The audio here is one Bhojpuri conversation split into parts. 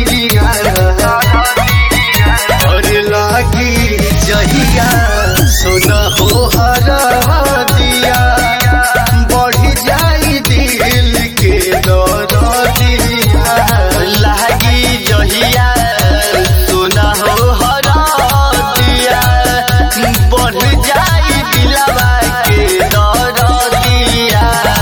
दिया और लागी जहिया सोना हो हरा दिया बढ़ जाई दिल के दरदिया लागी जहिया सोना हो हरा दिया बढ़ जाई दिलवा के दरदिया।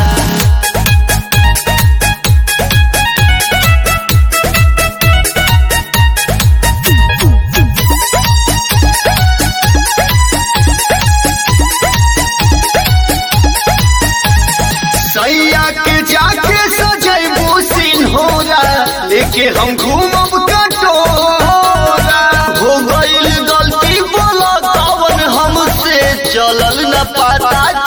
सैया के जाके सजैबू सिन्होरा लेके हम घूमब कटोरा हो गईल गलती बोला कवन हमसे चलल न पता